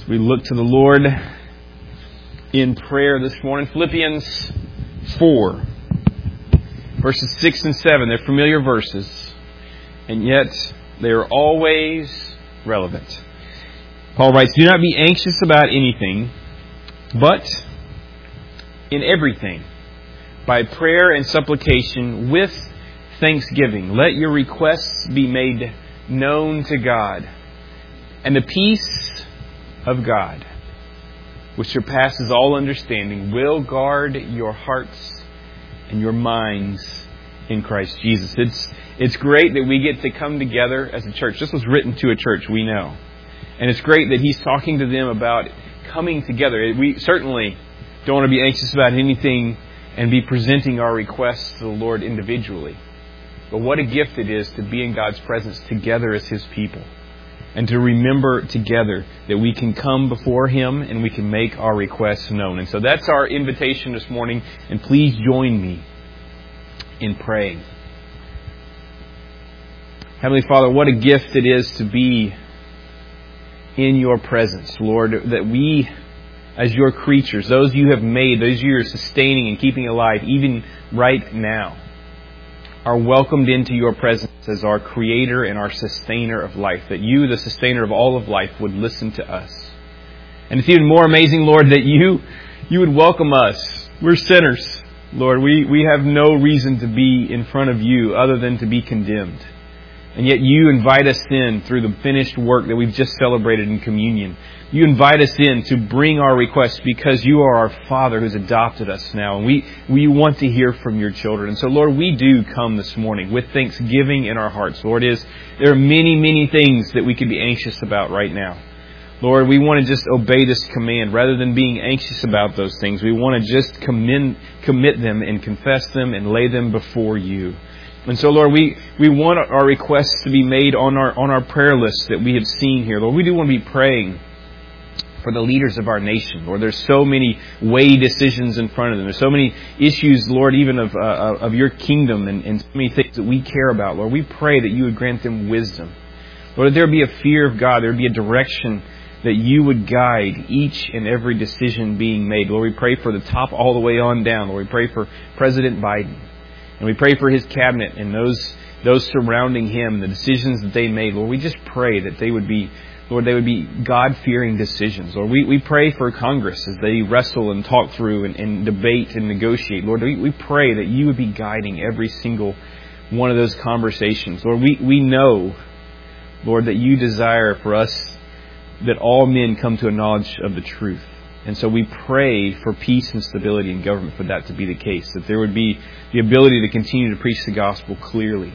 We look to the Lord in prayer this morning. Philippians 4, verses 6 and 7. They're familiar verses, and yet they are always relevant. Paul writes, "Do not be anxious about anything, but in everything, by prayer and supplication with thanksgiving, let your requests be made known to God. And the peace of God, which surpasses all understanding, will guard your hearts and your minds in Christ Jesus." It's great that we get to come together as a church. This was written to a church, we know. And it's great that he's talking to them about coming together. We certainly don't want to be anxious about anything and be presenting our requests to the Lord individually. But what a gift it is to be in God's presence together as His people. And to remember together that we can come before Him and we can make our requests known. And so that's our invitation this morning. And please join me in praying. Heavenly Father, what a gift it is to be in your presence, Lord, that we, as your creatures, those you have made, those you are sustaining and keeping alive, even right now, are welcomed into your presence as our creator and our sustainer of life. That you, the sustainer of all of life, would listen to us. And it's even more amazing, Lord, that you would welcome us. We're sinners, Lord. We have no reason to be in front of you other than to be condemned. And yet you invite us in through the finished work that we've just celebrated in communion. You invite us in to bring our requests because you are our Father who's adopted us now. And we want to hear from your children. And so, Lord, we do come this morning with thanksgiving in our hearts. Lord, there are many, many things that we could be anxious about right now. Lord, we want to just obey this command. Rather than being anxious about those things, we want to just commit them and confess them and lay them before you. And so, Lord, we want our requests to be made on our prayer list that we have seen here. Lord, we do want to be praying for the leaders of our nation. Lord, there's so many weighty decisions in front of them. There's so many issues, Lord, even of your kingdom and so many things that we care about. Lord, we pray that you would grant them wisdom. Lord, that there would be a fear of God. There would be a direction that you would guide each and every decision being made. Lord, we pray for the top all the way on down. Lord, we pray for President Biden. And we pray for his cabinet and those surrounding him, the decisions that they made. Lord, we just pray that they would be God-fearing decisions. Lord, we pray for Congress as they wrestle and talk through and debate and negotiate. Lord, we pray that you would be guiding every single one of those conversations. Lord, we know, Lord, that you desire for us that all men come to a knowledge of the truth. And so we pray for peace and stability in government for that to be the case, that there would be the ability to continue to preach the gospel clearly.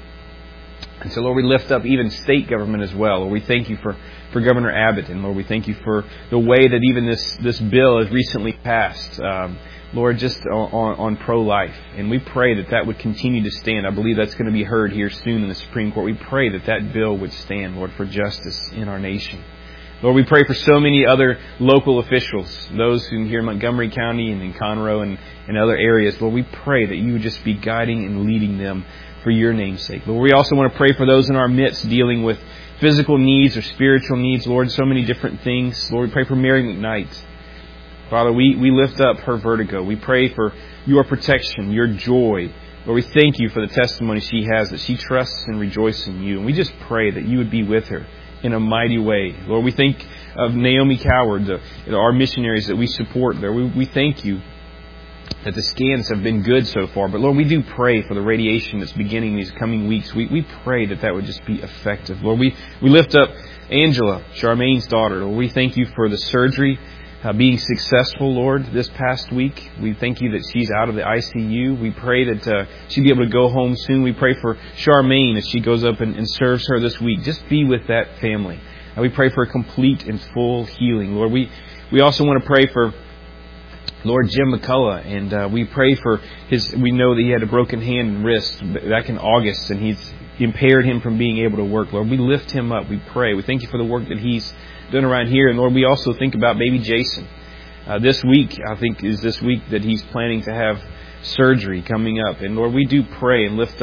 And so, Lord, we lift up even state government as well. Lord, we thank you for Governor Abbott. And, Lord, we thank you for the way that even this bill has recently passed, Lord, just on pro-life. And we pray that would continue to stand. I believe that's going to be heard here soon in the Supreme Court. We pray that bill would stand, Lord, for justice in our nation. Lord, we pray for so many other local officials, those who here in Montgomery County and in Conroe and other areas. Lord, we pray that you would just be guiding and leading them for your name's sake. Lord, we also want to pray for those in our midst dealing with physical needs or spiritual needs. Lord, so many different things. Lord, we pray for Mary McKnight. Father, we lift up her vertigo. We pray for your protection, your joy. Lord, we thank you for the testimony she has, that she trusts and rejoices in you. And we just pray that you would be with her in a mighty way. Lord, we think of Naomi Coward, our missionaries that we support there. We thank you that the scans have been good so far. But Lord, we do pray for the radiation that's beginning these coming weeks. We pray that would just be effective. Lord, we lift up Angela, Charmaine's daughter. Lord, we thank you for the surgery being successful, Lord, this past week. We thank you that she's out of the ICU. We pray that she'll be able to go home soon. We pray for Charmaine as she goes up and serves her this week. Just be with that family. And we pray for a complete and full healing. Lord, we also want to pray for Lord Jim McCullough, and we pray for we know that he had a broken hand and wrist back in August, and he's impaired him from being able to work. Lord, we lift him up. We pray. We thank you for the work that he's done around here. And Lord, we also think about baby Jason. This week, I think, is this week that he's planning to have surgery coming up. And Lord, we do pray and lift up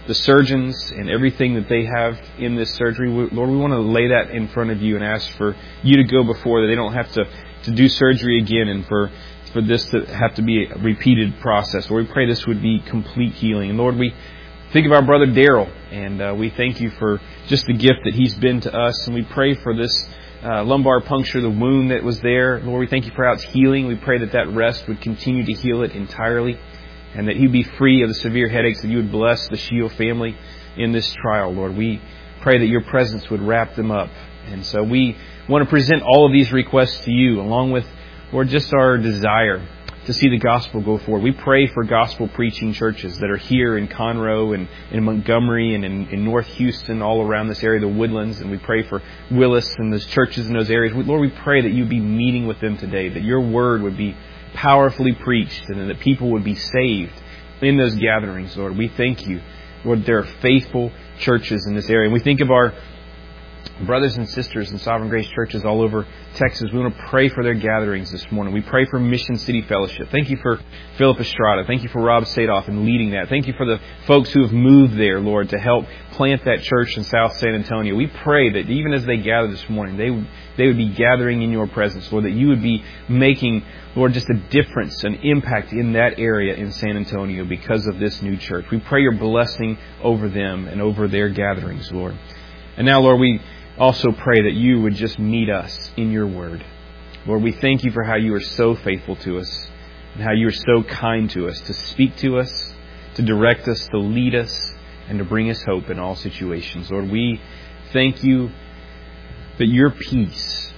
the surgeons and everything that they have in this surgery. Lord, we want to lay that in front of you and ask for you to go before, that they don't have to do surgery again and for this to have to be a repeated process. Lord, we pray this would be complete healing. And Lord, we think of our brother Daryl, and we thank you for just the gift that he's been to us. And we pray for this lumbar puncture, the wound that was there. Lord, we thank you for how it's healing. We pray that rest would continue to heal it entirely, and that he'd be free of the severe headaches, that you would bless the Shield family in this trial, Lord. We pray that your presence would wrap them up. And so we want to present all of these requests to you, along with, Lord, just our desire to see the gospel go forward. We pray for gospel preaching churches that are here in Conroe and in Montgomery and in North Houston, all around this area, the Woodlands. And we pray for Willis and those churches in those areas. Lord, we pray that you'd be meeting with them today, that your word would be powerfully preached and that people would be saved in those gatherings, Lord. We thank you, Lord, there are faithful churches in this area. And we think of our brothers and sisters in Sovereign Grace churches all over Texas. We want to pray for their gatherings this morning. We pray for Mission City Fellowship. Thank you for Philip Estrada. Thank you for Rob Sadoff and leading that. Thank you for the folks who have moved there, Lord, to help plant that church in South San Antonio. We pray that even as they gather this morning, they would be gathering in your presence, Lord, that you would be making, Lord, just a difference, an impact in that area in San Antonio because of this new church. We pray your blessing over them and over their gatherings, Lord. And now, Lord, we also pray that you would just meet us in your word. Lord, we thank you for how you are so faithful to us and how you are so kind to us, to speak to us, to direct us, to lead us, and to bring us hope in all situations. Lord, we thank you that your peace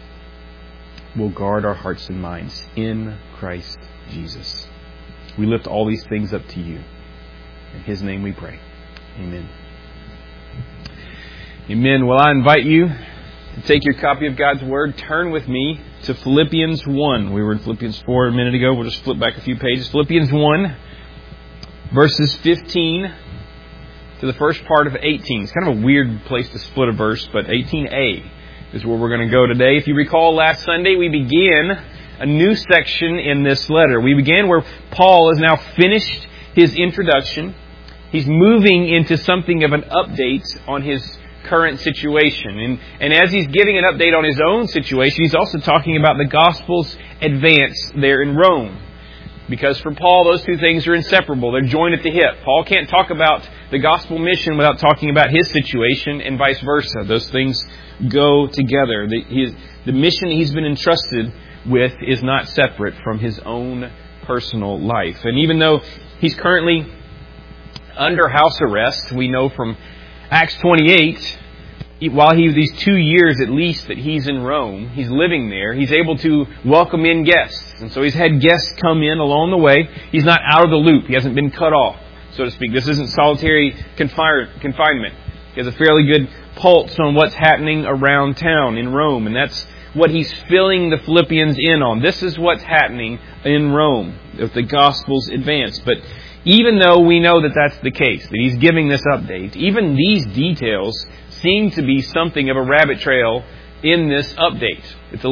will guard our hearts and minds in Christ Jesus. We lift all these things up to you. In his name we pray. Amen. Amen. Well, I invite you to take your copy of God's Word, turn with me to Philippians 1. We were in Philippians 4 a minute ago. We'll just flip back a few pages. Philippians 1, verses 15 to the first part of 18. It's kind of a weird place to split a verse, but 18a is where we're going to go today. If you recall, last Sunday we began a new section in this letter. We began where Paul has now finished his introduction. He's moving into something of an update on his current situation. And as he's giving an update on his own situation, he's also talking about the gospel's advance there in Rome. Because for Paul, those two things are inseparable. They're joined at the hip. Paul can't talk about the gospel mission without talking about his situation, and vice versa. Those things go together. The mission he's been entrusted with is not separate from his own personal life. And even though he's currently under house arrest, we know from Acts 28, while these 2 years at least that he's in Rome, he's living there, he's able to welcome in guests. And so he's had guests come in along the way. He's not out of the loop. He hasn't been cut off, so to speak. This isn't solitary confinement. He has a fairly good pulse on what's happening around town in Rome. And that's what he's filling the Philippians in on. This is what's happening in Rome, if the gospel's advance. But even though we know that that's the case, that he's giving this update, even these details seem to be something of a rabbit trail in this update.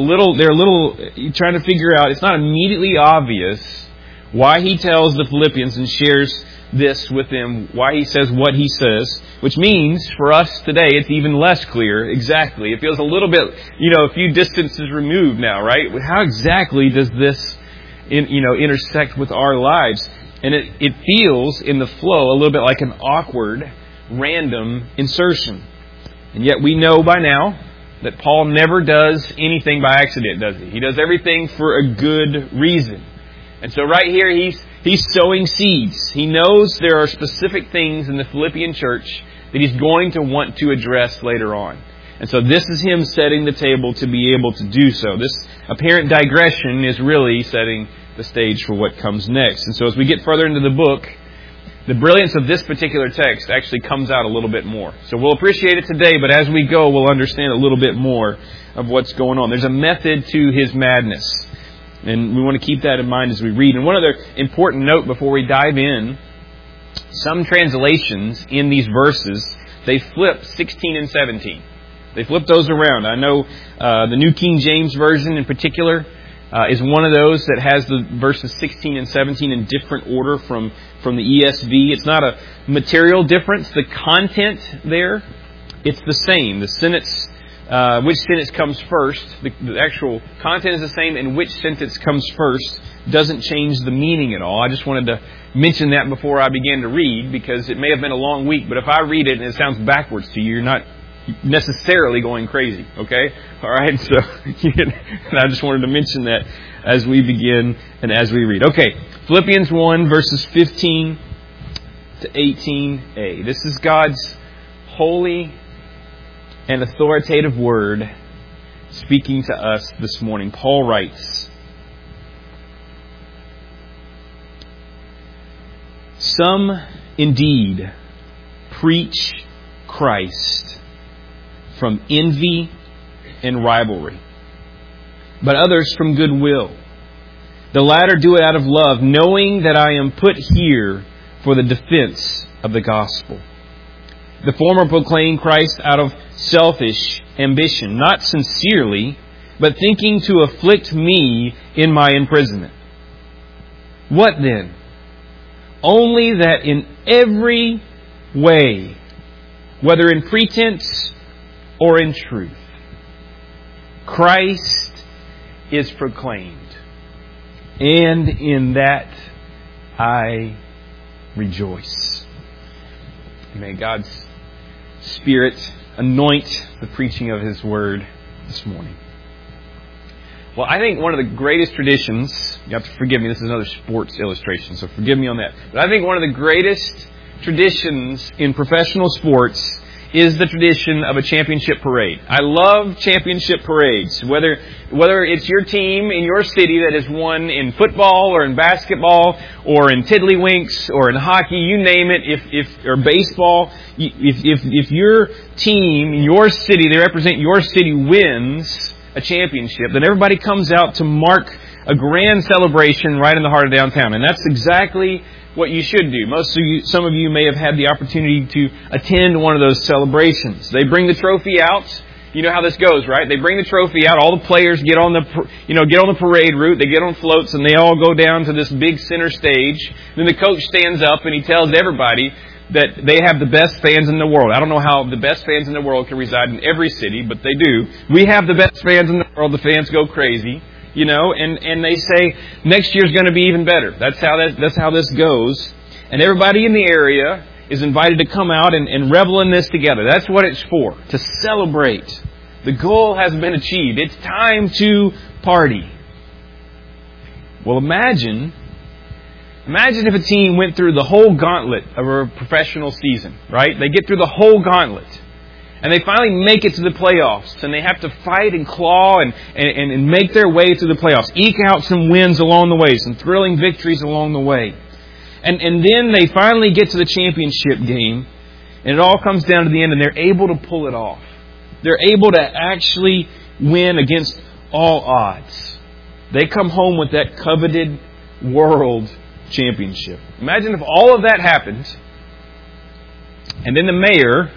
You're trying to figure out, it's not immediately obvious why he tells the Philippians and shares this with them, why he says what he says, which means for us today it's even less clear exactly. It feels a little bit, a few distances removed now, right? How exactly does this, intersect with our lives? And it feels in the flow a little bit like an awkward, random insertion. And yet we know by now that Paul never does anything by accident, does he? He does everything for a good reason. And so right here he's sowing seeds. He knows there are specific things in the Philippian church that he's going to want to address later on. And so this is him setting the table to be able to do so. This apparent digression is really setting the stage for what comes next. And so as we get further into the book, the brilliance of this particular text actually comes out a little bit more. So we'll appreciate it today, but as we go, we'll understand a little bit more of what's going on. There's a method to his madness, and we want to keep that in mind as we read. And one other important note before we dive in, some translations in these verses, they flip 16 and 17. They flip those around. I know the New King James Version in particular is one of those that has the verses 16 and 17 in different order from the ESV. It's not a material difference. The content there, it's the same. The sentence, which sentence comes first, the actual content is the same, and which sentence comes first doesn't change the meaning at all. I just wanted to mention that before I began to read, because it may have been a long week, but if I read it and it sounds backwards to you, you're not necessarily going crazy, okay? All right, so and I just wanted to mention that as we begin and as we read. Okay, Philippians 1, verses 15 to 18a. This is God's holy and authoritative word speaking to us this morning. Paul writes, "Some indeed preach Christ from envy and rivalry, but others from goodwill. The latter do it out of love, knowing that I am put here for the defense of the gospel. The former proclaim Christ out of selfish ambition, not sincerely, but thinking to afflict me in my imprisonment. What then? Only that in every way, whether in pretense or in truth, Christ is proclaimed, and in that I rejoice." May God's Spirit anoint the preaching of His Word this morning. Well, I think one of the greatest traditions, you have to forgive me, this is another sports illustration, so forgive me on that. But I think one of the greatest traditions in professional sports is the tradition of a championship parade. I love championship parades. Whether it's your team in your city that has won in football or in basketball or in tiddlywinks or in hockey, you name it, or baseball, if your team in your city, they represent your city, wins a championship, then everybody comes out to mark a grand celebration right in the heart of downtown. And that's exactly what you should do. Some of you may have had the opportunity to attend one of those celebrations. They bring the trophy out. You know how this goes, right? They bring the trophy out. All the players get on the parade route. They get on floats and they all go down to this big center stage. Then the coach stands up and he tells everybody that they have the best fans in the world. I don't know how the best fans in the world can reside in every city, but they do. We have the best fans in the world. The fans go crazy. And they say next year's going to be even better. That's how this goes. And everybody in the area is invited to come out and revel in this together. That's what it's for, to celebrate. The goal has been achieved. It's time to party. Well, imagine if a team went through the whole gauntlet of a professional season, right? They get through the whole gauntlet. And they finally make it to the playoffs. And they have to fight and claw and make their way through the playoffs. Eke out some wins along the way. Some thrilling victories along the way. And then they finally get to the championship game. And it all comes down to the end. And they're able to pull it off. They're able to actually win against all odds. They come home with that coveted world championship. Imagine if all of that happened. And then the mayor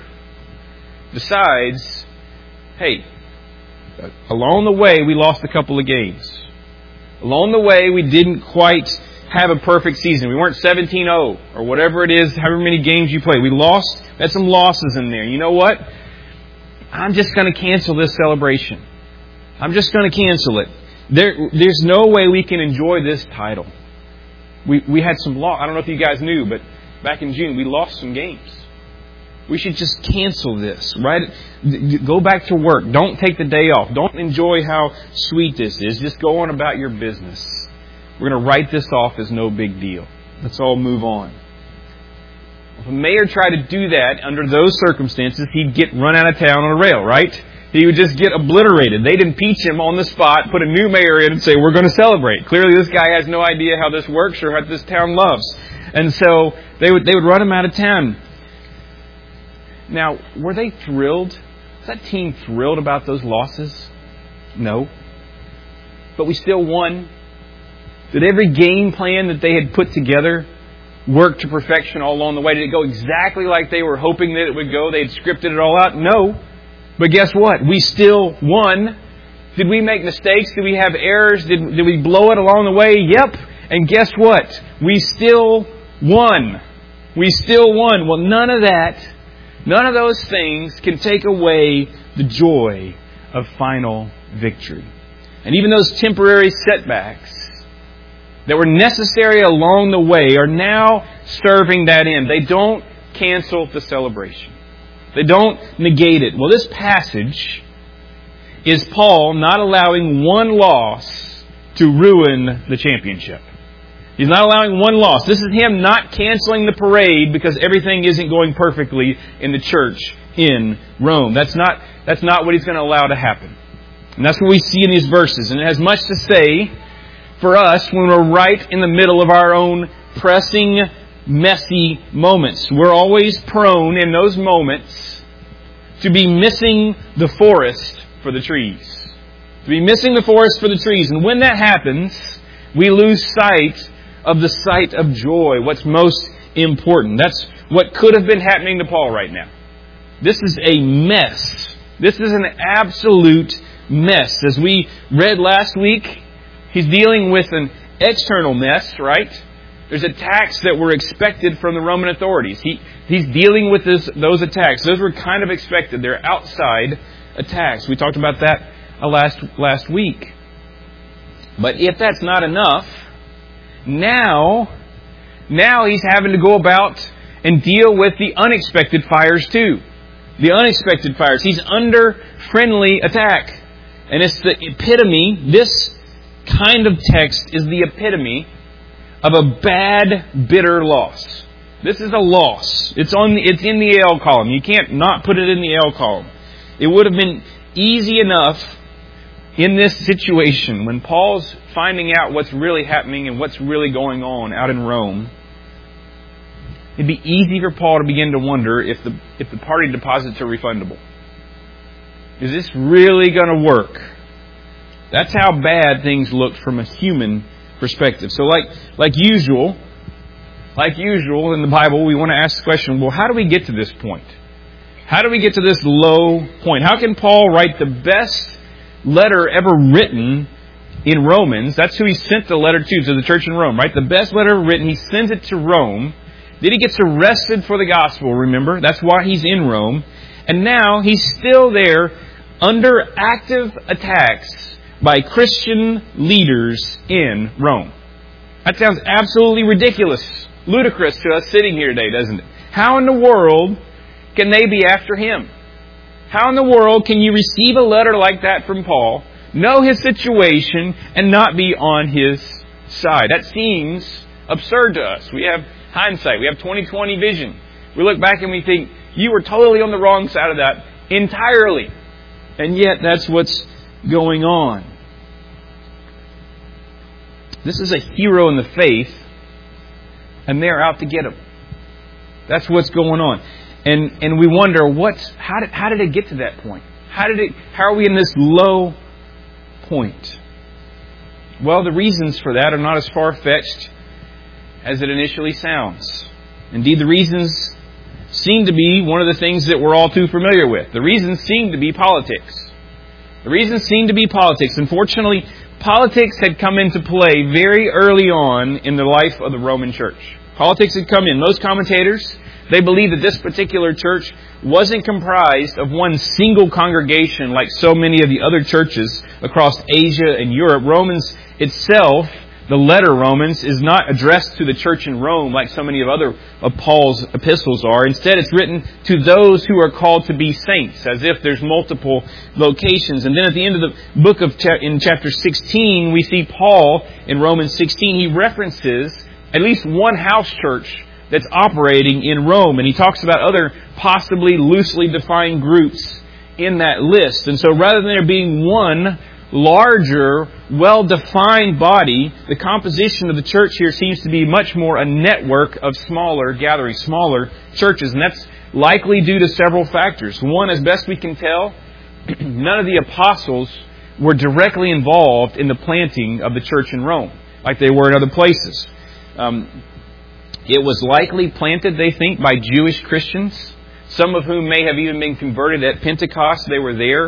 decides, hey, along the way we lost a couple of games. Along the way we didn't quite have a perfect season. We weren't 17-0 or whatever it is, however many games you played. We had some losses in there. You know what? I'm just going to cancel this celebration. I'm just going to cancel it. There's no way we can enjoy this title. We had some loss. I don't know if you guys knew, but back in June we lost some games. We should just cancel this, right? Go back to work. Don't take the day off. Don't enjoy how sweet this is. Just go on about your business. We're going to write this off as no big deal. Let's all move on. If a mayor tried to do that under those circumstances, he'd get run out of town on a rail, right? He would just get obliterated. They'd impeach him on the spot, put a new mayor in and say, we're going to celebrate. Clearly this guy has no idea how this works or what this town loves. And so they would run him out of town. Now, were they thrilled? Was that team thrilled about those losses? No. But we still won. Did every game plan that they had put together work to perfection all along the way? Did it go exactly like they were hoping that it would go? They had scripted it all out? No. But guess what? We still won. Did we make mistakes? Did we have errors? Did we blow it along the way? Yep. And guess what? We still won. We still won. Well, none of those things can take away the joy of final victory. And even those temporary setbacks that were necessary along the way are now serving that end. They don't cancel the celebration. They don't negate it. Well, this passage is Paul not allowing one loss to ruin the championship. He's not allowing one loss. This is him not canceling the parade because everything isn't going perfectly in the church in Rome. That's not what he's going to allow to happen. And that's what we see in these verses. And it has much to say for us when we're right in the middle of our own pressing, messy moments. We're always prone in those moments to be missing the forest for the trees. To be missing the forest for the trees. And when that happens, we lose sight of joy, what's most important. That's what could have been happening to Paul right now. This is a mess. This is an absolute mess. As we read last week, he's dealing with an external mess, right? There's attacks that were expected from the Roman authorities. He's dealing with those attacks. Those were kind of expected. They're outside attacks. We talked about that last week. But if that's not enough, now he's having to go about and deal with the unexpected fires too. The unexpected fires. He's under friendly attack. And it's the epitome, this kind of text is the epitome of a bad, bitter loss. This is a loss. It's in the L column. You can't not put it in the L column. It would have been easy enough in this situation when Paul's finding out what's really happening and what's really going on out in Rome. It'd be easy for Paul to begin to wonder if the party deposits are refundable. Is this really going to work? That's how bad things looked from a human perspective. So like usual in the Bible, we want to ask the question, well, how do we get to this point? How do we get to this low point? How can Paul write the best letter ever written in Romans? That's who he sent the letter to the church in Rome, right? The best letter ever written. He sends it to Rome. Then he gets arrested for the gospel, remember? That's why he's in Rome. And now he's still there under active attacks by Christian leaders in Rome. That sounds absolutely ridiculous, ludicrous to us sitting here today, doesn't it? How in the world can they be after him? How in the world can you receive a letter like that from Paul, know his situation, and not be on his side? That seems absurd to us. We have hindsight. We have 20/20 vision. We look back and we think, you were totally on the wrong side of that entirely. And yet that's what's going on. This is a hero in the faith, and they're out to get him. That's what's going on. And we wonder, how did it get to that point? How are we in this low point? Well, the reasons for that are not as far-fetched as it initially sounds. Indeed, the reasons seem to be one of the things that we're all too familiar with. The reasons seem to be politics. The reasons seem to be politics. Unfortunately, politics had come into play very early on in the life of the Roman Church. Politics had come in. Most commentators, they believe that this particular church wasn't comprised of one single congregation like so many of the other churches across Asia and Europe. Romans itself, the letter Romans, is not addressed to the church in Rome like so many of Paul's epistles are. Instead, it's written to those who are called to be saints, as if there's multiple locations. And then at the end of the book in chapter 16, we see Paul in Romans 16, he references at least one house church that's operating in Rome. And he talks about other possibly loosely defined groups in that list. And so rather than there being one larger, well-defined body, the composition of the church here seems to be much more a network of smaller gatherings, smaller churches. And that's likely due to several factors. One, as best we can tell, none of the apostles were directly involved in the planting of the church in Rome, like they were in other places. It was likely planted, they think, by Jewish Christians, some of whom may have even been converted at Pentecost. They were there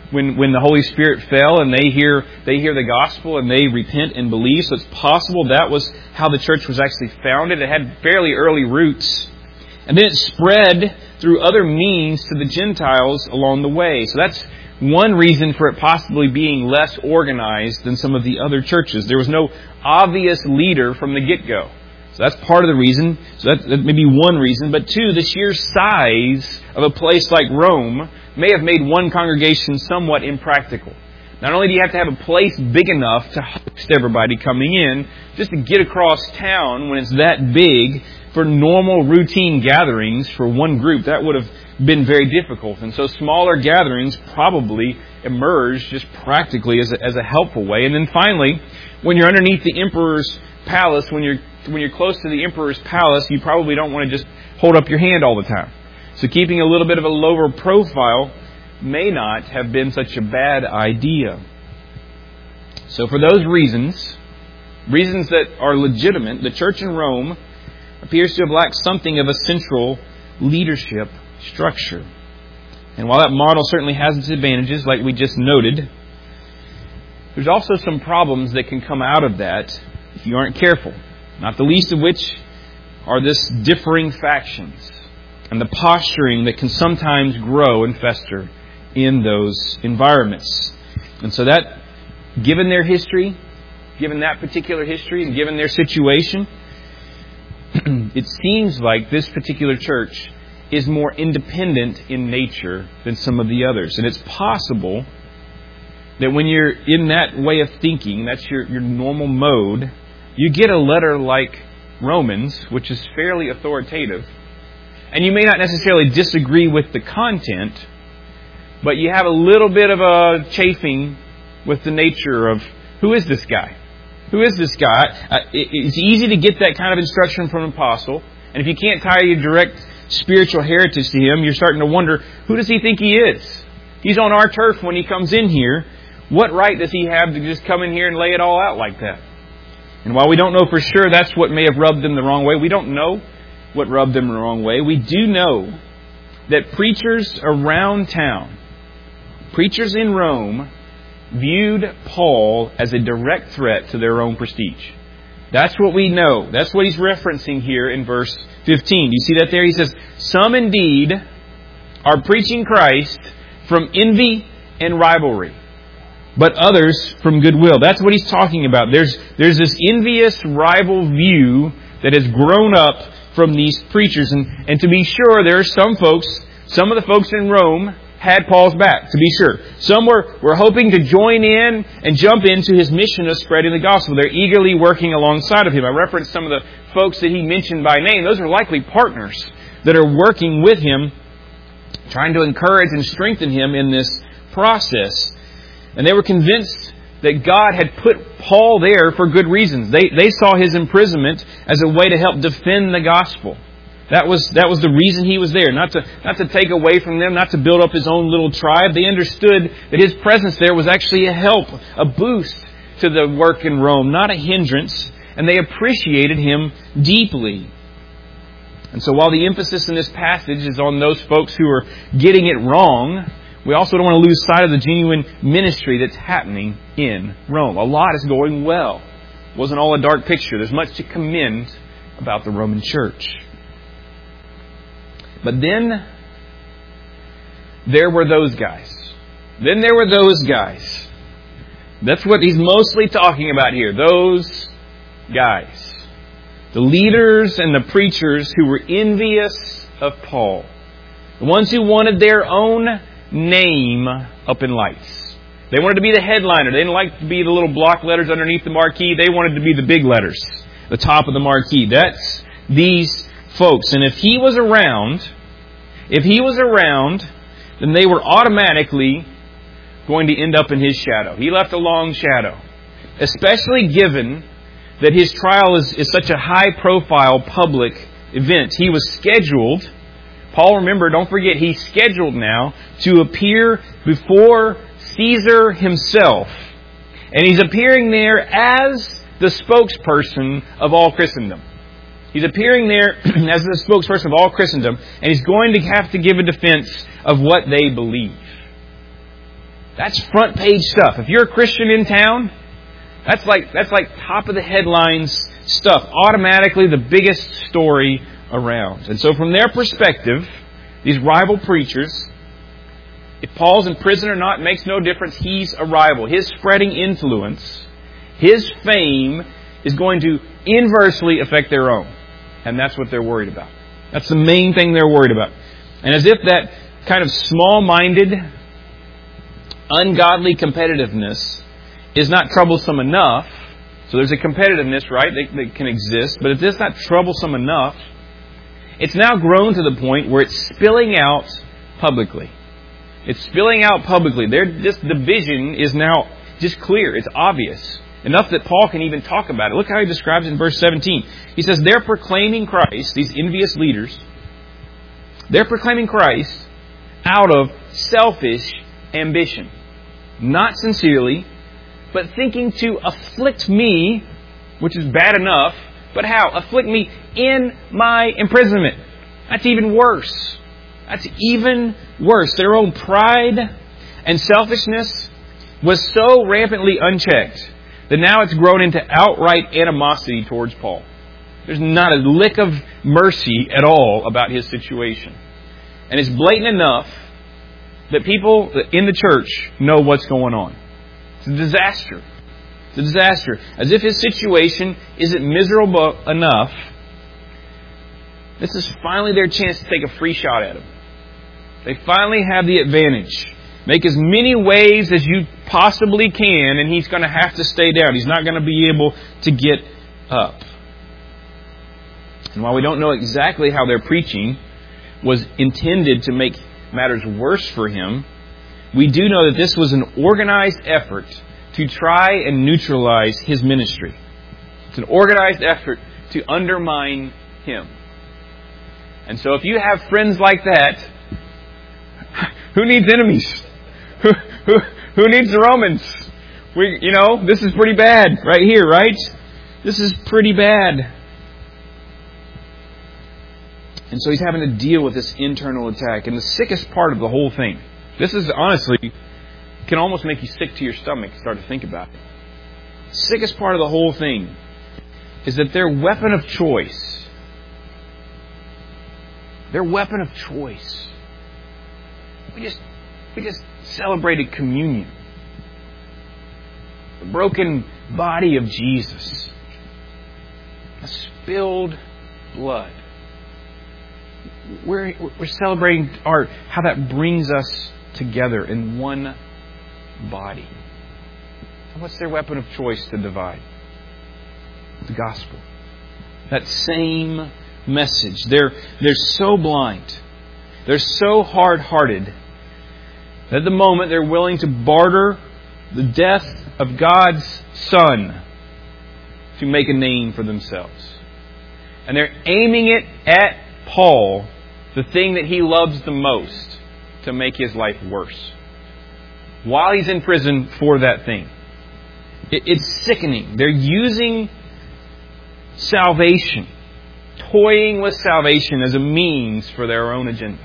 when the Holy Spirit fell and they hear the gospel and they repent and believe. So it's possible that was how the church was actually founded. It had fairly early roots. And then it spread through other means to the Gentiles along the way. So that's one reason for it possibly being less organized than some of the other churches. There was no obvious leader from the get-go. So that's part of the reason. So that may be one reason. But two, the sheer size of a place like Rome may have made one congregation somewhat impractical. Not only do you have to have a place big enough to host everybody coming in, just to get across town when it's that big for normal routine gatherings for one group, that would have been very difficult. And so smaller gatherings probably emerged just practically as a helpful way. And then finally, when you're underneath the emperor's palace, when you're close to the emperor's palace, you probably don't want to just hold up your hand all the time. So keeping a little bit of a lower profile may not have been such a bad idea. So for those reasons that are legitimate, the church in Rome appears to have lacked something of a central leadership structure. And while that model certainly has its advantages, like we just noted, there's also some problems that can come out of that if you aren't careful. Not the least of which are this differing factions and the posturing that can sometimes grow and fester in those environments. And so that, given their history, given that particular history and given their situation, it seems like this particular church is more independent in nature than some of the others. And it's possible that when you're in that way of thinking, that's your normal mode, you get a letter like Romans, which is fairly authoritative, and you may not necessarily disagree with the content, but you have a little bit of a chafing with the nature of, who is this guy? Who is this guy? It's easy to get that kind of instruction from an apostle. And if you can't tie your direct spiritual heritage to him, you're starting to wonder, who does he think he is? He's on our turf when he comes in here. What right does he have to just come in here and lay it all out like that? And while we don't know for sure that's what may have rubbed them the wrong way, we don't know what rubbed them the wrong way. We do know that preachers around town, preachers in Rome, viewed Paul as a direct threat to their own prestige. That's what we know. That's what he's referencing here in verse 15. Do you see that there? He says, some indeed are preaching Christ from envy and rivalry, but others from goodwill. That's what he's talking about. There's this envious rival view that has grown up from these preachers. And to be sure, there are some of the folks in Rome had Paul's back, to be sure. Some were hoping to join in and jump into his mission of spreading the gospel. They're eagerly working alongside of him. I referenced some of the folks that he mentioned by name. Those are likely partners that are working with him, trying to encourage and strengthen him in this process. And they were convinced that God had put Paul there for good reasons. They saw his imprisonment as a way to help defend the gospel. That was the reason he was there. Not to take away from them, not to build up his own little tribe. They understood that his presence there was actually a help, a boost to the work in Rome, not a hindrance. And they appreciated him deeply. And so while the emphasis in this passage is on those folks who are getting it wrong, we also don't want to lose sight of the genuine ministry that's happening in Rome. A lot is going well. It wasn't all a dark picture. There's much to commend about the Roman church. But then there were those guys. That's what he's mostly talking about here. Those guys. The leaders and the preachers who were envious of Paul. The ones who wanted their own name up in lights. They wanted to be the headliner. They didn't like to be the little block letters underneath the marquee. They wanted to be the big letters, the top of the marquee. That's these folks. And if he was around, then they were automatically going to end up in his shadow. He left a long shadow, especially given that his trial is such a high-profile public event. He was scheduled, Paul, remember, don't forget, he's scheduled now to appear before Caesar himself. And he's appearing there as the spokesperson of all Christendom. He's appearing there as the spokesperson of all Christendom, and he's going to have to give a defense of what they believe. That's front page stuff. If you're a Christian in town, that's like top of the headlines stuff. Automatically the biggest story around. And so from their perspective, these rival preachers, if Paul's in prison or not, makes no difference. He's a rival. His spreading influence, his fame, is going to inversely affect their own. And that's what they're worried about. That's the main thing they're worried about. And as if that kind of small-minded, ungodly competitiveness is not troublesome enough. So there's a competitiveness, right, that can exist. But if it's not troublesome enough, it's now grown to the point where it's spilling out publicly. It's spilling out publicly. This division is now just clear. It's obvious. Enough that Paul can even talk about it. Look how he describes it in verse 17. He says, they're proclaiming Christ, these envious leaders, they're proclaiming Christ out of selfish ambition. Not sincerely, but thinking to afflict me, which is bad enough, but how? Afflict me in my imprisonment. That's even worse. That's even worse. Their own pride and selfishness was so rampantly unchecked that now it's grown into outright animosity towards Paul. There's not a lick of mercy at all about his situation. And it's blatant enough that people in the church know what's going on. It's a disaster. It's a disaster. As if his situation isn't miserable enough, this is finally their chance to take a free shot at him. They finally have the advantage. Make as many waves as you possibly can, and he's going to have to stay down. He's not going to be able to get up. And while we don't know exactly how their preaching was intended to make matters worse for him, we do know that this was an organized effort to try and neutralize his ministry. It's an organized effort to undermine him. And so if you have friends like that, who needs enemies? Who needs the Romans? This is pretty bad right here, right? This is pretty bad. And so he's having to deal with this internal attack. And the sickest part of the whole thing, this is honestly, can almost make you sick to your stomach to start to think about it. The sickest part of the whole thing is that their weapon of choice, we just celebrated communion. The broken body of Jesus. A spilled blood. We're celebrating how that brings us together in one body. And what's their weapon of choice to divide? The gospel. That same message. They're so blind. They're so hard-hearted that at the moment they're willing to barter the death of God's Son to make a name for themselves. And they're aiming it at Paul, the thing that he loves the most, to make his life worse. While he's in prison for that thing. It's sickening. They're using salvation, toying with salvation as a means for their own agenda.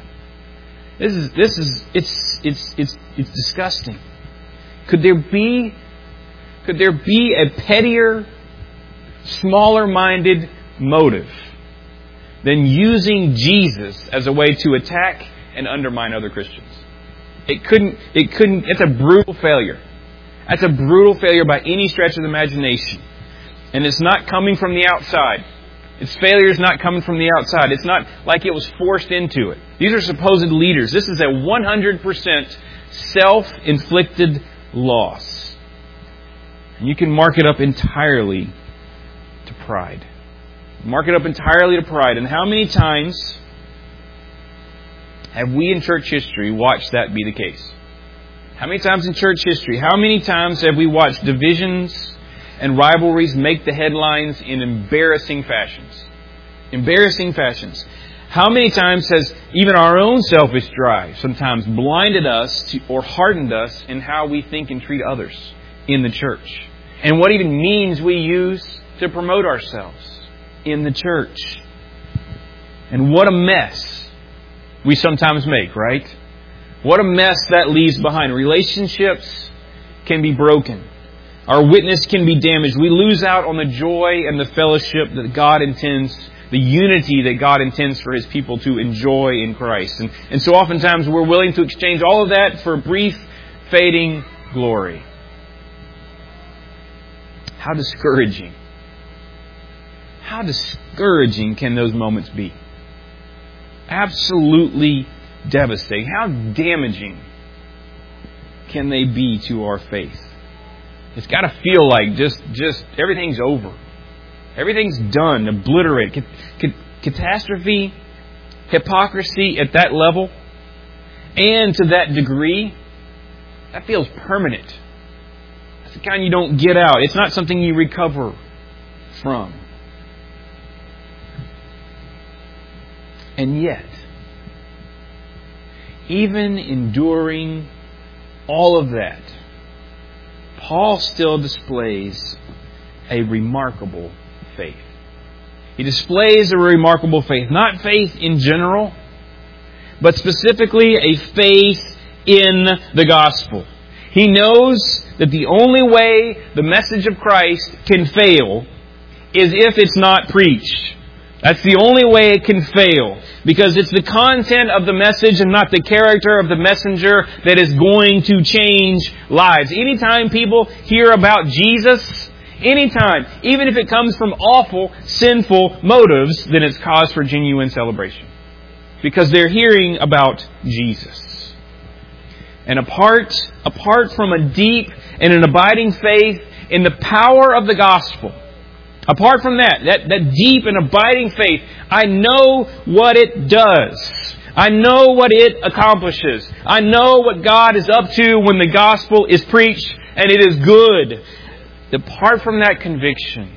It's disgusting. Could there be a pettier, smaller-minded motive than using Jesus as a way to attack and undermine other Christians? It couldn't, it's a brutal failure. That's a brutal failure by any stretch of the imagination. And it's not coming from the outside. Its failure is not coming from the outside. It's not like it was forced into it. These are supposed leaders. This is a 100% self-inflicted loss. And you can mark it up entirely to pride. Mark it up entirely to pride. And how many times have we in church history watched that be the case? How many times in church history, how many times have we watched divisions and rivalries make the headlines in embarrassing fashions? Embarrassing fashions. How many times has even our own selfish drive sometimes blinded us to, or hardened us in how we think and treat others in the church? And what even means we use to promote ourselves in the church. And what a mess we sometimes make, right? What a mess that leaves behind. Relationships can be broken. Our witness can be damaged. We lose out on the joy and the fellowship that God intends, the unity that God intends for His people to enjoy in Christ. And so oftentimes we're willing to exchange all of that for brief, fading glory. How discouraging. How discouraging can those moments be? Absolutely devastating. How damaging can they be to our faith? It's got to feel like just everything's over. Everything's done, obliterated. Catastrophe, hypocrisy at that level, and to that degree, that feels permanent. That's the kind you don't get out. It's not something you recover from. And yet, even enduring all of that, Paul still displays a remarkable faith. He displays a remarkable faith. Not faith in general, but specifically a faith in the gospel. He knows that the only way the message of Christ can fail is if it's not preached. That's the only way it can fail. Because it's the content of the message and not the character of the messenger that is going to change lives. Anytime people hear about Jesus, anytime, even if it comes from awful, sinful motives, then it's cause for genuine celebration. Because they're hearing about Jesus. And apart from a deep and an abiding faith in the power of the gospel, apart from that deep and abiding faith, I know what it does. I know what it accomplishes. I know what God is up to when the gospel is preached and it is good. Apart from that conviction,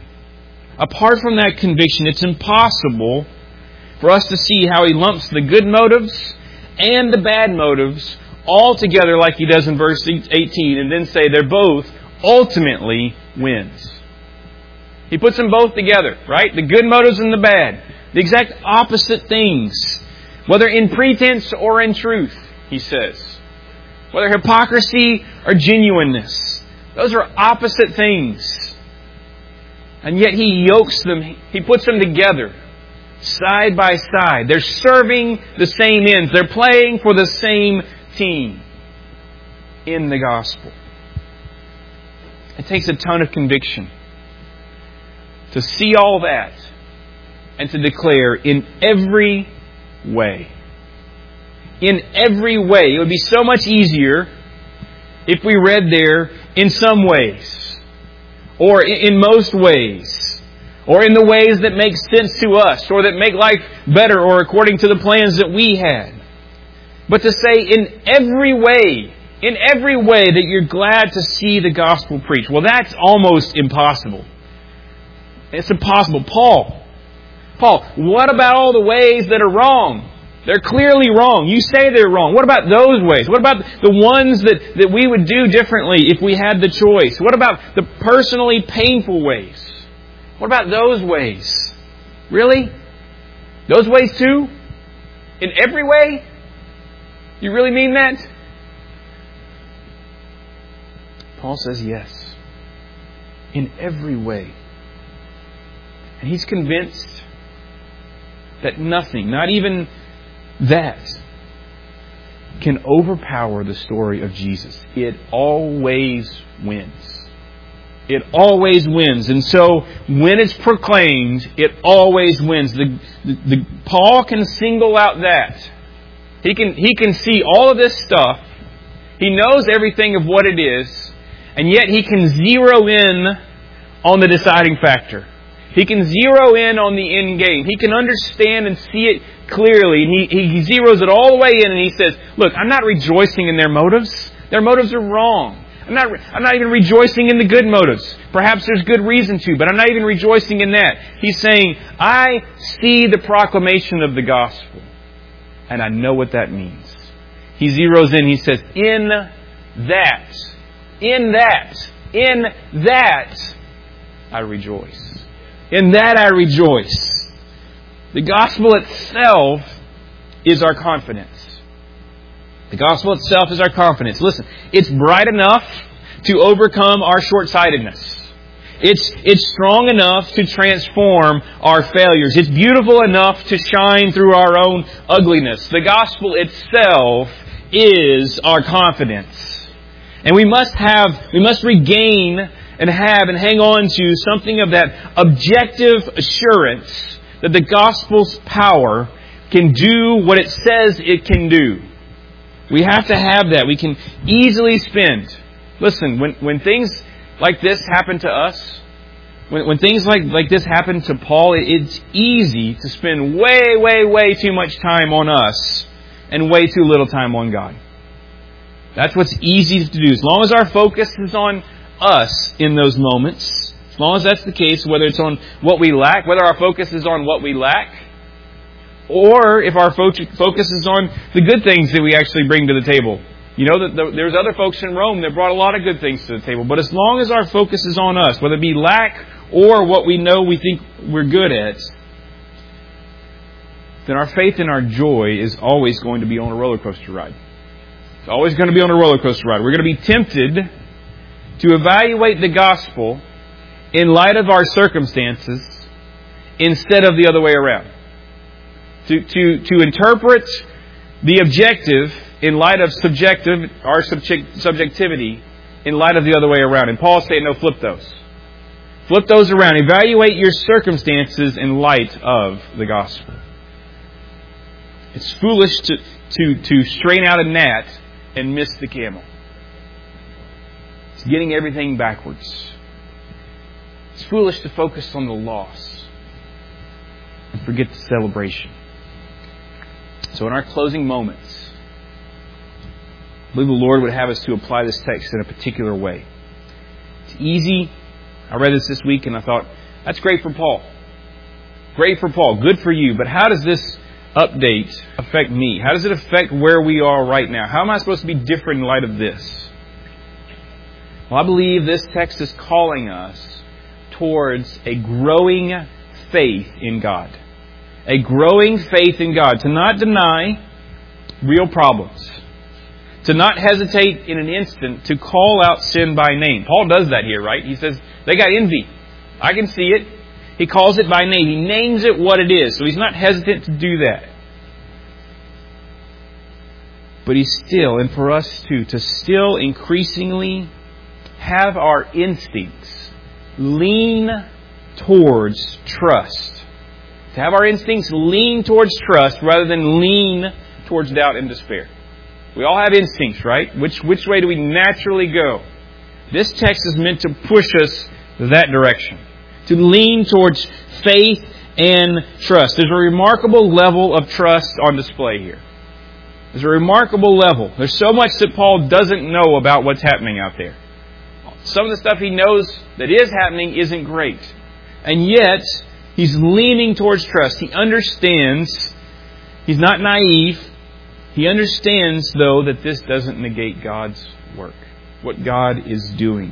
it's impossible for us to see how He lumps the good motives and the bad motives all together like He does in verse 18 and then say they're both ultimately wins. He puts them both together, right? The good motives and the bad. The exact opposite things. Whether in pretense or in truth, he says. Whether hypocrisy or genuineness. Those are opposite things. And yet He yokes them, He puts them together, side by side. They're serving the same ends. They're playing for the same team in the gospel. It takes a ton of conviction to see all that and to declare in every way. In every way. It would be so much easier if we read there in some ways, or in most ways, or in the ways that make sense to us, or that make life better, or according to the plans that we had. But to say in every way that you're glad to see the gospel preached, well, that's almost impossible. It's impossible. Paul, what about all the ways that are wrong? They're clearly wrong. You say they're wrong. What about those ways? What about the ones that we would do differently if we had the choice? What about the personally painful ways? What about those ways? Really? Those ways too? In every way? You really mean that? Paul says yes. In every way. And he's convinced that nothing, not even that, can overpower the story of Jesus. It always wins. It always wins. And so, when it's proclaimed, it always wins. Paul can single out that. He can see all of this stuff. He knows everything of what it is. And yet he can zero in on the deciding factor. He can zero in on the end game. He can understand and see it clearly. And he zeroes it all the way in and he says, look, I'm not rejoicing in their motives. Their motives are wrong. I'm not even rejoicing in the good motives. Perhaps there's good reason to, but I'm not even rejoicing in that. He's saying, I see the proclamation of the gospel. And I know what that means. He zeroes in. He says, in that, I rejoice. In that I rejoice. The gospel itself is our confidence. The gospel itself is our confidence. Listen, it's bright enough to overcome our short-sightedness. It's strong enough to transform our failures. It's beautiful enough to shine through our own ugliness. The gospel itself is our confidence. And we must regain and hang on to something of that objective assurance that the gospel's power can do what it says it can do. We have to have that. We can easily spend. Listen, when things like this happen to us, when things like this happen to Paul, it's easy to spend way too much time on us and way too little time on God. That's what's easy to do. As long as our focus is on us in those moments, as long as that's the case, whether it's on what we lack, whether our focus is on what we lack, or if our focus is on the good things that we actually bring to the table. You know that there's other folks in Rome that brought a lot of good things to the table. But as long as our focus is on us, whether it be lack or what we know we think we're good at, then our faith and our joy is always going to be on a roller coaster ride. It's always going to be on a roller coaster ride. We're going to be tempted to evaluate the gospel in light of our circumstances instead of the other way around. To interpret the objective in light of our subjectivity in light of the other way around. And Paul's saying, no, flip those. Flip those around. Evaluate your circumstances in light of the gospel. It's foolish to strain out a gnat and miss the camel. It's getting everything backwards. It's foolish to focus on the loss and forget the celebration. So in our closing moments, I believe the Lord would have us to apply this text in a particular way. It's easy. I read this week and I thought, that's great for Paul. Great for Paul. Good for you. But how does this update affect me? How does it affect where we are right now? How am I supposed to be different in light of this? Well, I believe this text is calling us towards a growing faith in God. A growing faith in God. To not deny real problems. To not hesitate in an instant to call out sin by name. Paul does that here, right? He says, they got envy. I can see it. He calls it by name. He names it what it is. So he's not hesitant to do that. But he's still, and for us too, to still increasingly have our instincts lean towards trust. To have our instincts lean towards trust rather than lean towards doubt and despair. We all have instincts, right? Which way do we naturally go? This text is meant to push us that direction. To lean towards faith and trust. There's a remarkable level of trust on display here. There's a remarkable level. There's so much that Paul doesn't know about what's happening out there. Some of the stuff he knows that is happening isn't great. And yet, he's leaning towards trust. He understands. He's not naive. He understands, though, that this doesn't negate God's work. What God is doing.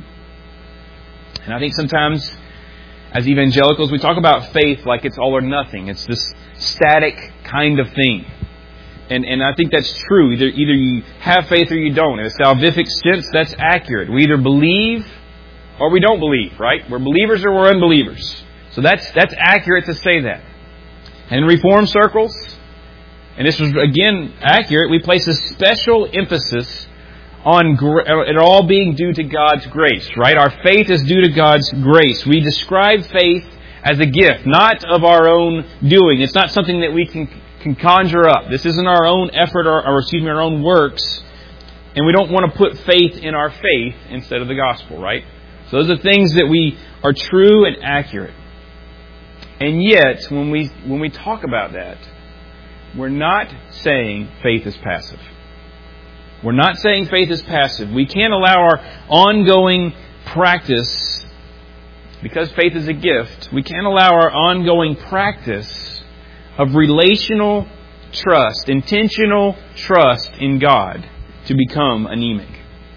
And I think sometimes, as evangelicals, we talk about faith like it's all or nothing. It's this static kind of thing. And I think that's true. Either you have faith or you don't. In a salvific sense, that's accurate. We either believe or we don't believe, right? We're believers or we're unbelievers. So that's accurate to say that. And in Reformed circles, and this was again accurate, we place a special emphasis on it all being due to God's grace, right? Our faith is due to God's grace. We describe faith as a gift, not of our own doing. It's not something that we can conjure up. This isn't our own effort or our own works. And we don't want to put faith in our faith instead of the gospel, right? So those are things that we are true and accurate. And yet, when we talk about that, we're not saying faith is passive. We're not saying faith is passive. We can't allow our ongoing practice, because faith is a gift, we can't allow our ongoing practice of relational trust, intentional trust in God to become anemic.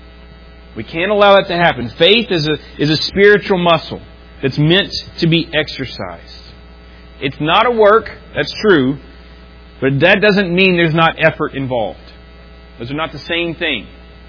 We can't allow that to happen. Faith is a spiritual muscle that's meant to be exercised. It's not a work, that's true, but that doesn't mean there's not effort involved. Those are not the same thing.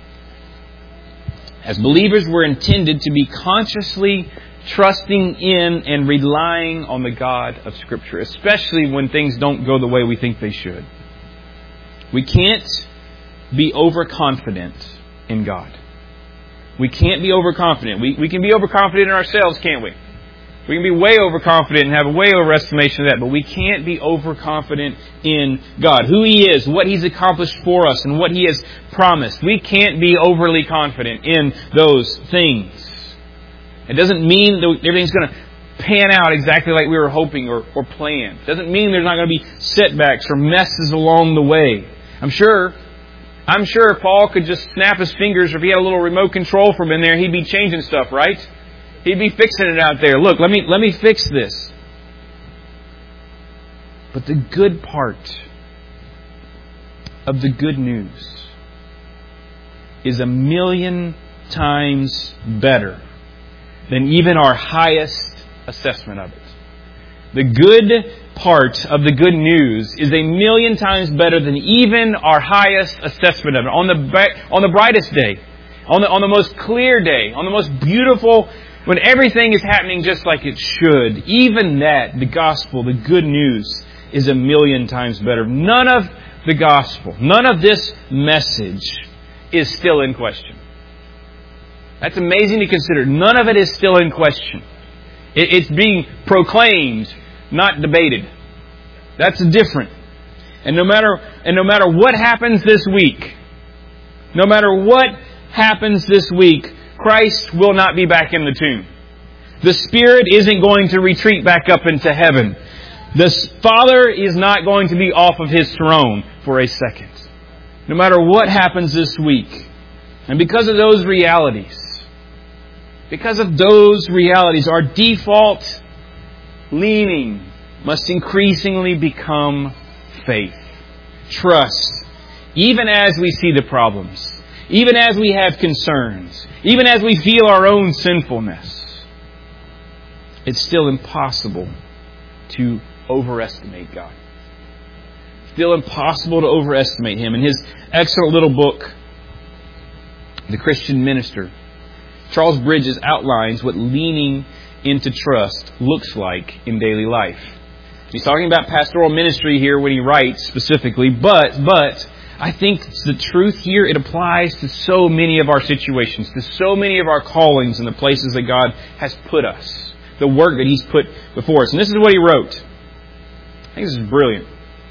As believers, we're intended to be consciously trusting in and relying on the God of Scripture, especially when things don't go the way we think they should. We can't be overconfident in God. We can't be overconfident. We can be overconfident in ourselves, can't we? We can be way overconfident and have a way overestimation of that, but we can't be overconfident in God. Who He is, what He's accomplished for us, and what He has promised. We can't be overly confident in those things. It doesn't mean that everything's going to pan out exactly like we were hoping or planned. It doesn't mean there's not going to be setbacks or messes along the way. I'm sure if Paul could just snap his fingers, or if he had a little remote control from in there, he'd be changing stuff, right? He'd be fixing it out there. Look, let me fix this. But the good part of the good news is 1,000,000 times better than even our highest assessment of it. The good part of the good news is 1,000,000 times better than even our highest assessment of it. On the brightest day, on the most clear day, on the most beautiful, when everything is happening just like it should, even that, the gospel, the good news, is 1,000,000 times better. None of the gospel, none of this message is still in question. That's amazing to consider. None of it is still in question. It's being proclaimed, not debated. That's different. And no matter what happens this week, Christ will not be back in the tomb. The Spirit isn't going to retreat back up into heaven. The Father is not going to be off of His throne for a second. No matter what happens this week. And because of those realities, our default leaning must increasingly become faith. Trust. Even as we see the problems. Even as we have concerns. Even as we feel our own sinfulness. It's still impossible to overestimate God. Still impossible to overestimate Him. In his excellent little book, The Christian Minister, Charles Bridges outlines what leaning into trust looks like in daily life. He's talking about pastoral ministry here when he writes specifically, but I think the truth here, it applies to so many of our situations, to so many of our callings and the places that God has put us, the work that He's put before us. And this is what he wrote. I think this is brilliant.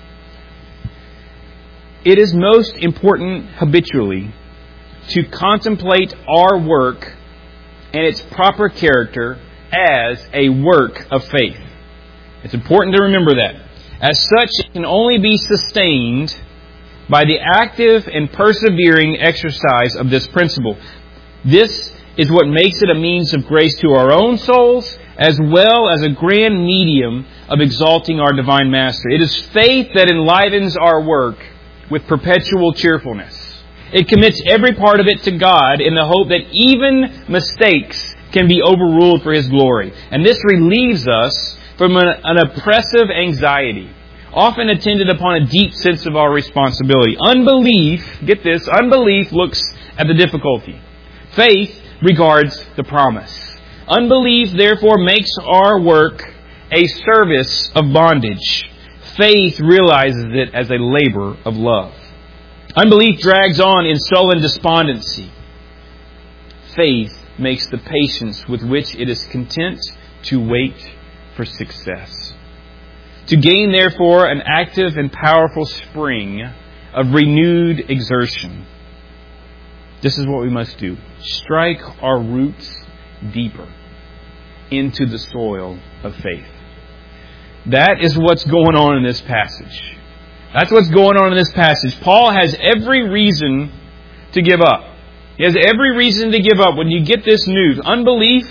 It is most important habitually to contemplate our work and its proper character as a work of faith. It's important to remember that. As such, it can only be sustained by the active and persevering exercise of this principle. This is what makes it a means of grace to our own souls, as well as a grand medium of exalting our divine Master. It is faith that enlivens our work with perpetual cheerfulness. It commits every part of it to God in the hope that even mistakes can be overruled for His glory. And this relieves us from an oppressive anxiety, often attended upon a deep sense of our responsibility. Unbelief, get this, unbelief looks at the difficulty. Faith regards the promise. Unbelief, therefore, makes our work a service of bondage. Faith realizes it as a labor of love. Unbelief drags on in sullen despondency. Faith makes the patience with which it is content to wait for success. To gain, therefore, an active and powerful spring of renewed exertion, this is what we must do. Strike our roots deeper into the soil of faith. That is what's going on in this passage. That's what's going on in this passage. Paul has every reason to give up. He has every reason to give up when you get this news. Unbelief,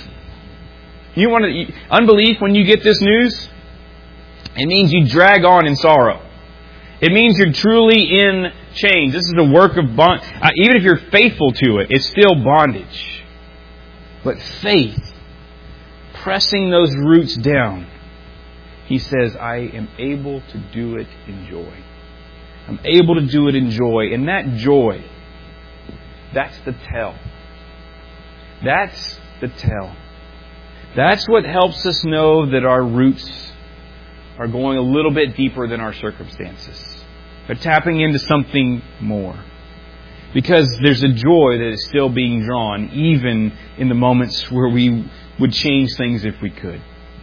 when you get this news, it means you drag on in sorrow. It means you're truly in chains. This is a work of bond. Even if you're faithful to it, it's still bondage. But faith, pressing those roots down, he says, I am able to do it in joy. I'm able to do it in joy. And that joy, that's the tell. That's the tell. That's what helps us know that our roots are going a little bit deeper than our circumstances. They're tapping into something more. Because there's a joy that is still being drawn, even in the moments where we would change things if we could.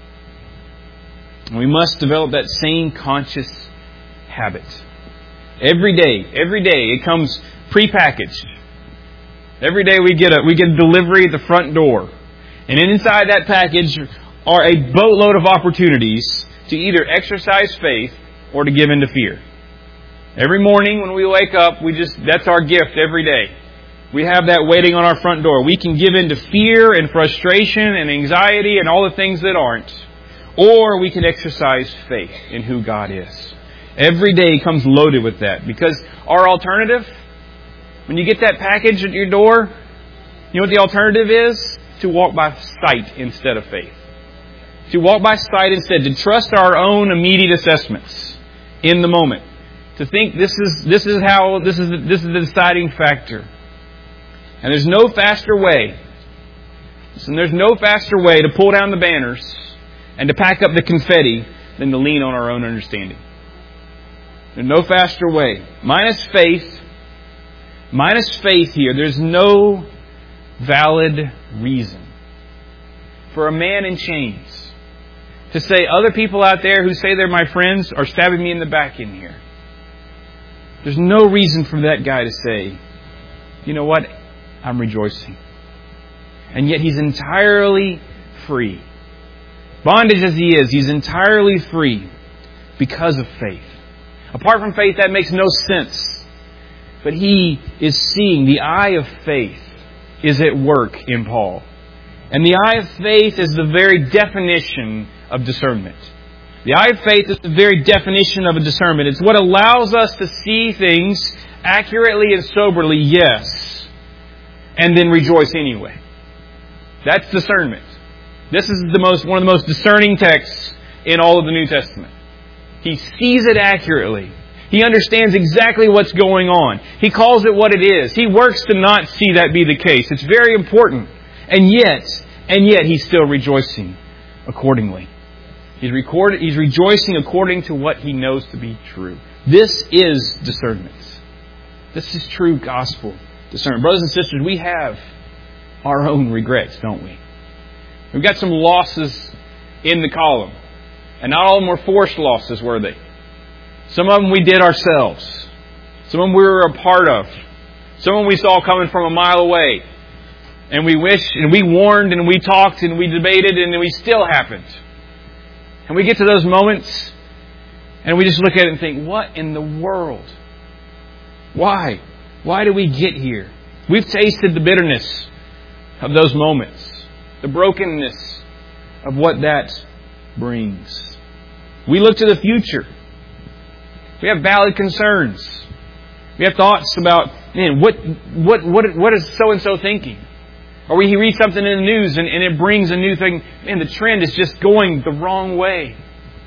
And we must develop that same conscious habit. Every day, it comes prepackaged. Every day we get a delivery at the front door. And inside that package are a boatload of opportunities to either exercise faith or to give in to fear. Every morning when we wake up, that's our gift every day. We have that waiting on our front door. We can give in to fear and frustration and anxiety and all the things that aren't. Or we can exercise faith in who God is. Every day comes loaded with that. Because our alternative, when you get that package at your door, you know what the alternative is? To walk by sight instead of faith. To walk by sight instead. To trust our own immediate assessments in the moment. To think this is the deciding factor. And there's no faster way. Listen, there's no faster way to pull down the banners and to pack up the confetti than to lean on our own understanding. There's no faster way. Minus faith here, there's no valid reason for a man in chains to say other people out there who say they're my friends are stabbing me in the back in here. There's no reason for that guy to say, you know what, I'm rejoicing. And yet he's entirely free. Bondage as he is, he's entirely free because of faith. Apart from faith, that makes no sense. But he is seeing, the eye of faith is at work in Paul. And the eye of faith is the very definition of discernment. The eye of faith is the very definition of a discernment. It's what allows us to see things accurately and soberly, yes, and then rejoice anyway. That's discernment. This is one of the most discerning texts in all of the New Testament. He sees it accurately. He understands exactly what's going on. He calls it what it is. He works to not see that be the case. It's very important. And yet he's still rejoicing accordingly. He's rejoicing according to what he knows to be true. This is discernment. This is true gospel discernment. Brothers and sisters, we have our own regrets, don't we? We've got some losses in the column. And not all of them were forced losses, were they? Some of them we did ourselves. Some of them we were a part of. Some of them we saw coming from a mile away. And we wished, and we warned, and we talked, and we debated, and we still happened. And we get to those moments, and we just look at it and think, what in the world? Why? Why do we get here? We've tasted the bitterness of those moments. The brokenness of what that brings. We look to the future. We have valid concerns. We have thoughts about, man, what is so-and-so thinking? Or we read something in the news and it brings a new thing. Man, the trend is just going the wrong way.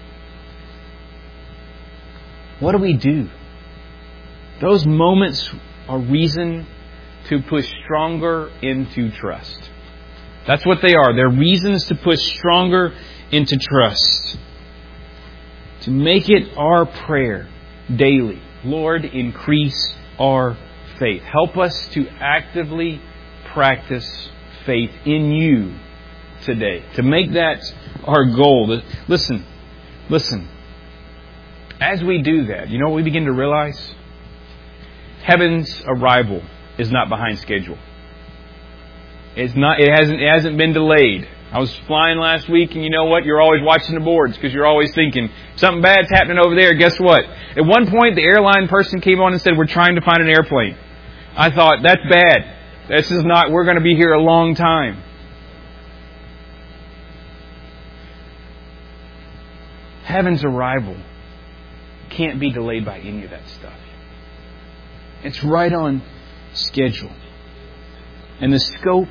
What do we do? Those moments are reason to push stronger into trust. That's what they are. They're reasons to push stronger into trust. To make it our prayer daily. Lord, increase our faith. Help us to actively practice faith in You today. To make that our goal. Listen. As we do that, you know what we begin to realize? Heaven's arrival is not behind schedule. It hasn't been delayed. I was flying last week, and you know what? You're always watching the boards because you're always thinking, something bad's happening over there. Guess what? At one point, the airline person came on and said, we're trying to find an airplane. I thought, that's bad. We're going to be here a long time. Heaven's arrival can't be delayed by any of that stuff. It's right on schedule. And the scope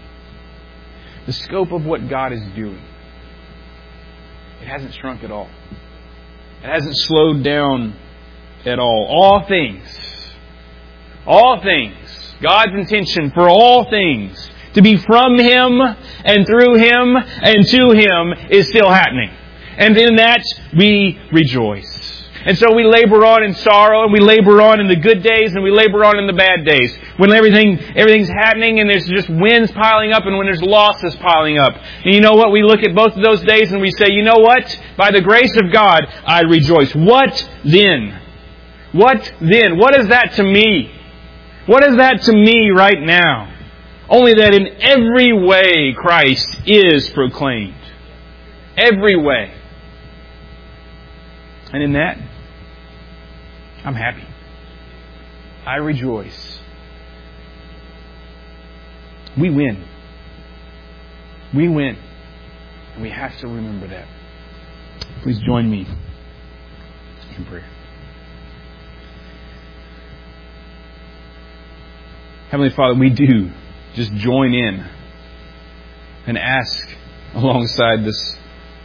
of what God is doing, it hasn't shrunk at all. It hasn't slowed down at all. All things. All things. God's intention for all things to be from Him and through Him and to Him is still happening. And in that we rejoice. And so we labor on in sorrow, and we labor on in the good days, and we labor on in the bad days. When everything's happening and there's just wins piling up, and when there's losses piling up. And you know what? We look at both of those days and we say, you know what? By the grace of God, I rejoice. What then? What then? What is that to me? What is that to me right now? Only that in every way Christ is proclaimed. Every way. And in that, I'm happy. I rejoice. We win. We win. And we have to remember that. Please join me in prayer. Heavenly Father, we do just join in and ask alongside this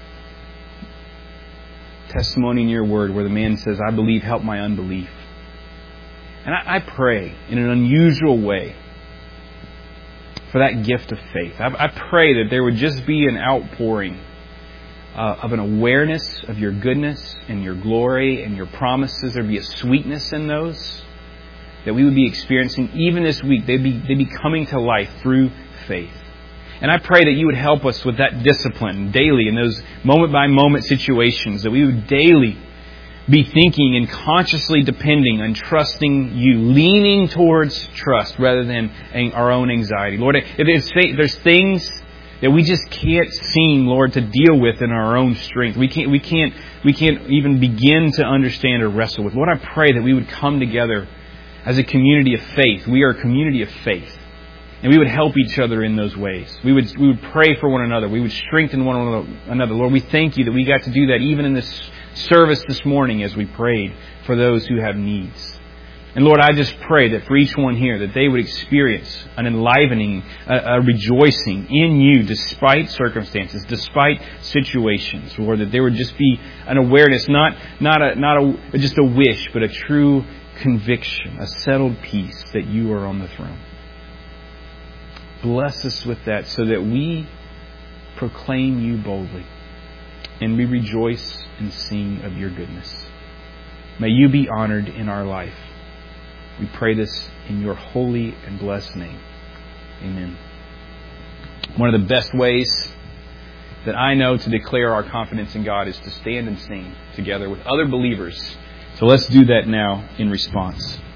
testimony in your word where the man says, I believe, help my unbelief. And I pray in an unusual way for that gift of faith. I pray that there would just be an outpouring of an awareness of your goodness and your glory and your promises. There'd be a sweetness in those that we would be experiencing even this week. They'd be coming to life through faith. And I pray that you would help us with that discipline daily in those moment-by-moment situations, that we would daily be thinking and consciously depending on trusting you, leaning towards trust rather than our own anxiety. Lord, if there's things that we just can't seem, Lord, to deal with in our own strength. We can't even begin to understand or wrestle with. Lord, I pray that we would come together as a community of faith. We are a community of faith. And we would help each other in those ways. We would pray for one another. We would strengthen one another. Lord, we thank you that we got to do that even in this service this morning as we prayed for those who have needs. And Lord, I just pray that for each one here, that they would experience an enlivening, a rejoicing in you despite circumstances, despite situations. Lord, that there would just be an awareness, not just a wish, but a true conviction, a settled peace that you are on the throne. Bless us with that so that we proclaim you boldly and we rejoice and sing of your goodness. May you be honored in our life. We pray this in your holy and blessed name. Amen. One of the best ways that I know to declare our confidence in God is to stand and sing together with other believers. So let's do that now in response.